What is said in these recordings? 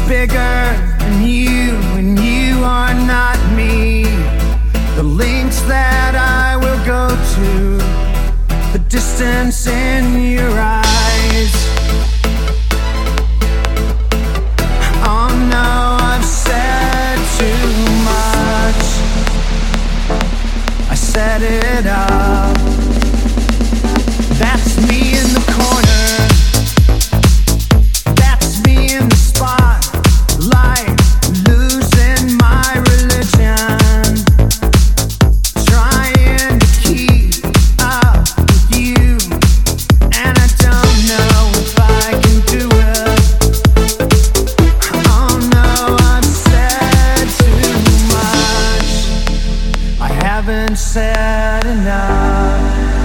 bigger than you, and you are not me. The lengths that I will go to, the distance in your eyes. Oh no, I've said too much. I set it up. That's me in the corner. That's me in the spotlight, losing my religion, trying to keep up with you, and I don't know if I can do it. Oh no, I've said too much. I haven't said enough.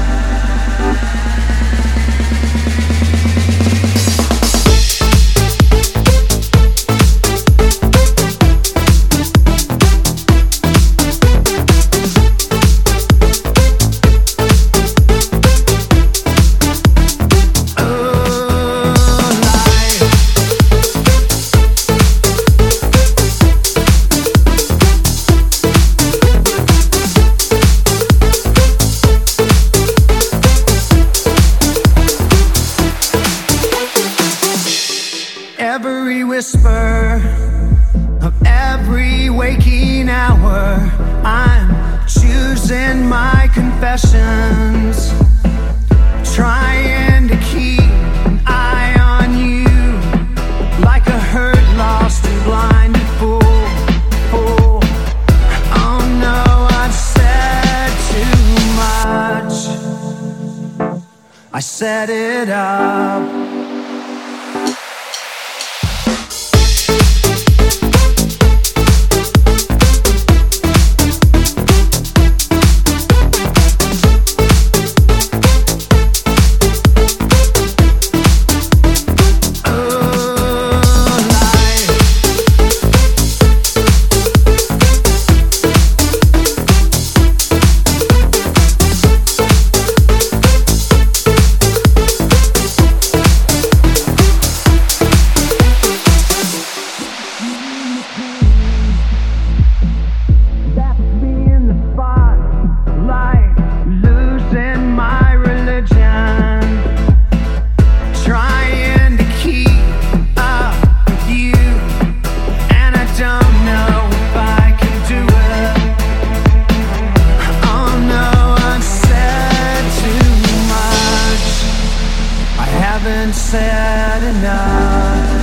Every whisper of every waking hour, I'm choosing my confessions, trying to keep an eye on you, like a hurt, lost and blinded fool. Oh no, I've said too much. I set it up. Said enough.